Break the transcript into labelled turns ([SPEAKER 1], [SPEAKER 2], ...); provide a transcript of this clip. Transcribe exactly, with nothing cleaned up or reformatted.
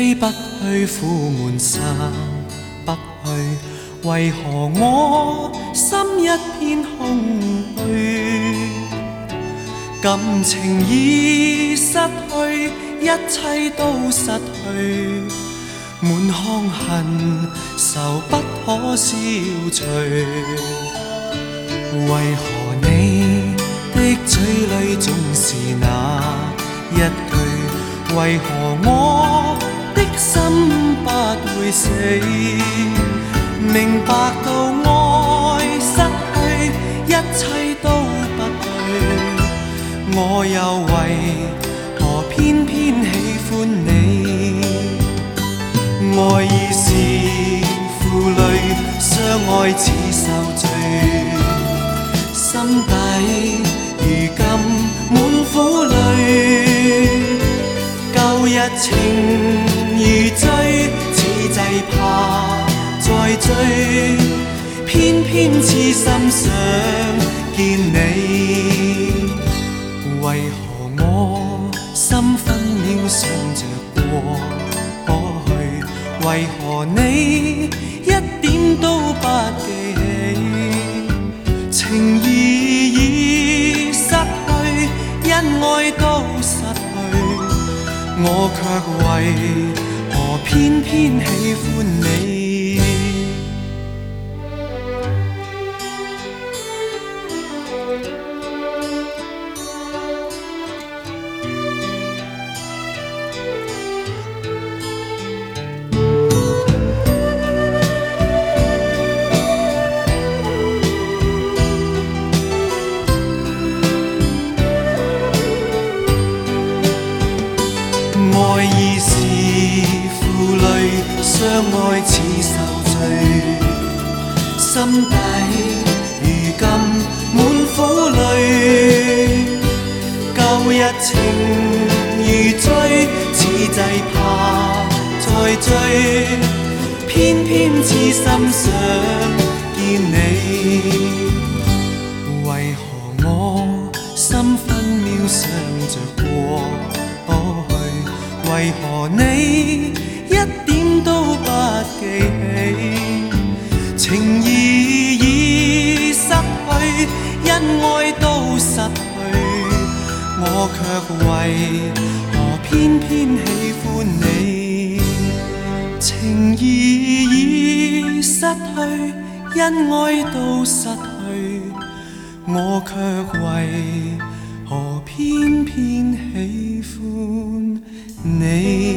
[SPEAKER 1] 揮不去，苦悶散不去，為何我心一片空虛？感情已失去，一切都失去，滿腔恨愁不可消除。為何你的嘴裡總是那一句？為何我的心不會死？明白到愛失去，一切都不對，我又為何偏偏喜歡你？愛已是負累，相愛似受罪，心底如今滿苦淚。舊日情如醉，此際怕再追，偏偏痴心想見你。為何我心分秒想着過去？為何你一點都不記起？情義已失去，因愛都失去，我卻為何偏偏喜歡你？愛已是負累，相愛似受罪，心底如今滿苦淚。舊日情如醉，此際怕再追，偏偏痴心想見你。為何我心分秒想着過去？為何你一點都不記起？情義已失去，因愛都失去，我卻為何偏偏喜歡你？情義已失去，因愛都失去，我卻為何偏偏喜歡你？